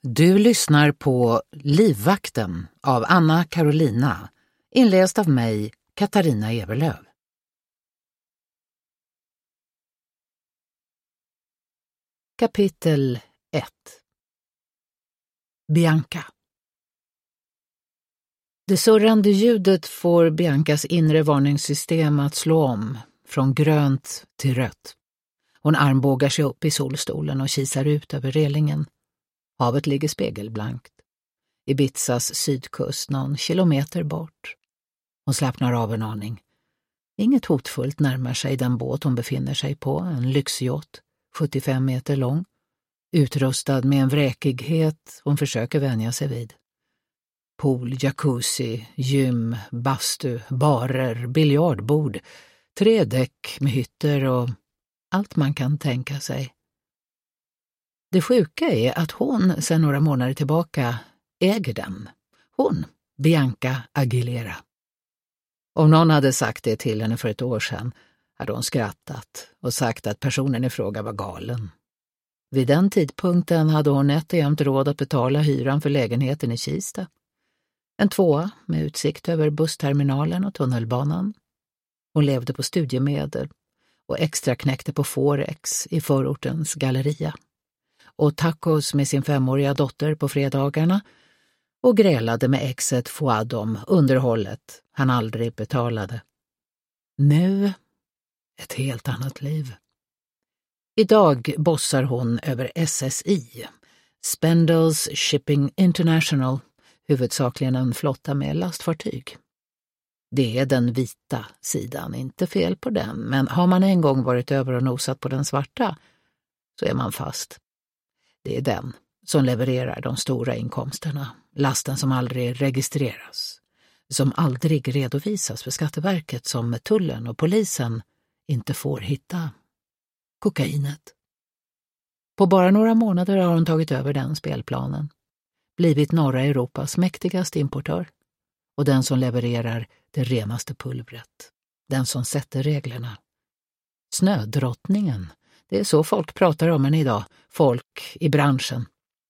Du lyssnar på Livvakten av Anna Carolina, inläst av mig, Katarina Everlöv. Kapitel 1. Bianca. Det surrande ljudet får Biancas inre varningssystem att slå om, från grönt till rött. Hon armbågar sig upp i solstolen och kisar ut över relingen. Havet ligger spegelblankt. Ibizas sydkust någon kilometer bort. Hon slappnar av en aning. Inget hotfullt närmar sig den båt hon befinner sig på, en lyxyacht, 75 meter lång, utrustad med en vräkighet hon försöker vänja sig vid. Pool, jacuzzi, gym, bastu, barer, biljardbord, 3 däck med hytter och allt man kan tänka sig. Det sjuka är att hon sedan några månader tillbaka äger den. Hon, Bianca Aguilera. Om någon hade sagt det till henne för ett år sedan hade hon skrattat och sagt att personen i fråga var galen. Vid den tidpunkten hade hon nätt och jämt råd att betala hyran för lägenheten i Kista. En 2 med utsikt över bussterminalen och tunnelbanan. Hon levde på studiemedel och extra knäckte på Forex i förortens galleria. Och tacos med sin 5-åriga dotter på fredagarna och grälade med exet Fouad om underhållet han aldrig betalade. Nu ett helt annat liv. Idag bossar hon över SSI, Spendles Shipping International, huvudsakligen en flotta med lastfartyg. Det är den vita sidan, inte fel på den, men har man en gång varit över och nosat på den svarta så är man fast. Det är den som levererar de stora inkomsterna, lasten som aldrig registreras, som aldrig redovisas för Skatteverket, som tullen och polisen inte får hitta. Kokainet. På bara några månader har hon tagit över den spelplanen, blivit norra Europas mäktigaste importör och den som levererar det renaste pulvret, den som sätter reglerna. Snödrottningen. Det är så folk pratar om henne idag, folk i branschen.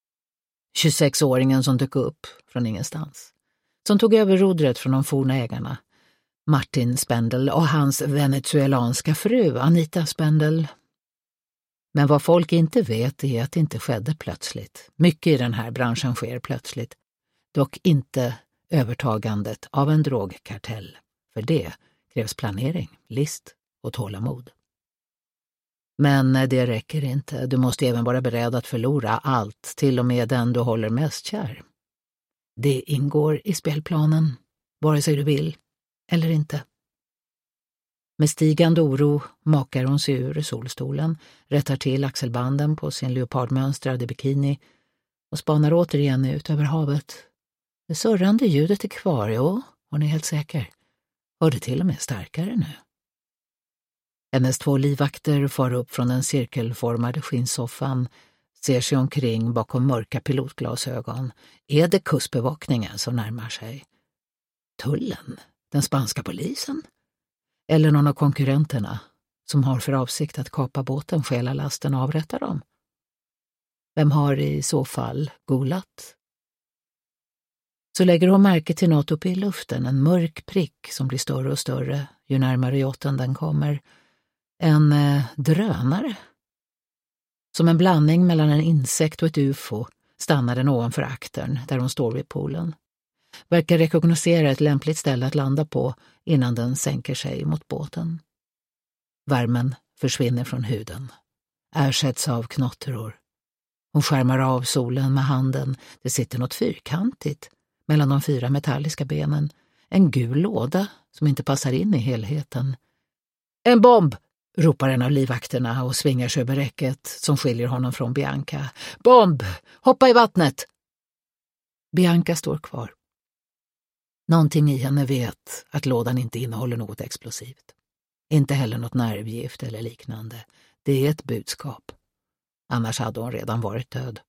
26-åringen som dök upp från ingenstans. Som tog över rodret från de forna ägarna. Martin Spendel och hans venezuelanska fru Anita Spendel. Men vad folk inte vet är att det inte skedde plötsligt. Mycket i den här branschen sker plötsligt. Dock inte övertagandet av en drogkartell. För det krävs planering, list och tålamod. Men det räcker inte. Du måste även vara beredd att förlora allt, till och med den du håller mest kär. Det ingår i spelplanen, vare sig du vill eller inte. Med stigande oro makar hon sig ur solstolen, rättar till axelbanden på sin leopardmönstrade bikini och spanar återigen ut över havet. Det surrande ljudet är kvar, jo, hon är helt säker. Hör det till och med starkare nu. Hennes 2 livvakter far upp från den cirkelformade skinnsoffan, ser sig omkring bakom mörka pilotglasögon. Är det kustbevakningen som närmar sig? Tullen? Den spanska polisen? Eller någon av konkurrenterna som har för avsikt att kapa båten, stjäla lasten och avrätta dem? Vem har i så fall golat? Så lägger hon märke till något uppe i luften, en mörk prick som blir större och större ju närmare yachten den kommer. En drönare. Som en blandning mellan en insekt och ett UFO stannar den ovanför aktern där hon står vid poolen. Verkar rekognosera ett lämpligt ställe att landa på innan den sänker sig mot båten. Värmen försvinner från huden. Ersätts av knottror. Hon skärmar av solen med handen. Det sitter något fyrkantigt mellan de 4 metalliska benen. En gul låda som inte passar in i helheten. En bomb! Ropar en av livvakterna och svingar sig över räcket som skiljer honom från Bianca. Bomb! Hoppa i vattnet! Bianca står kvar. Någonting i henne vet att lådan inte innehåller något explosivt. Inte heller något nervgift eller liknande. Det är ett budskap. Annars hade hon redan varit död.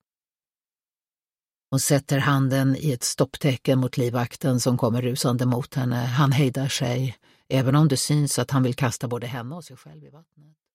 Hon sätter handen i ett stopptecken mot livvakten som kommer rusande mot henne. Han hejdar sig, även om det syns att han vill kasta både henne och sig själv i vattnet.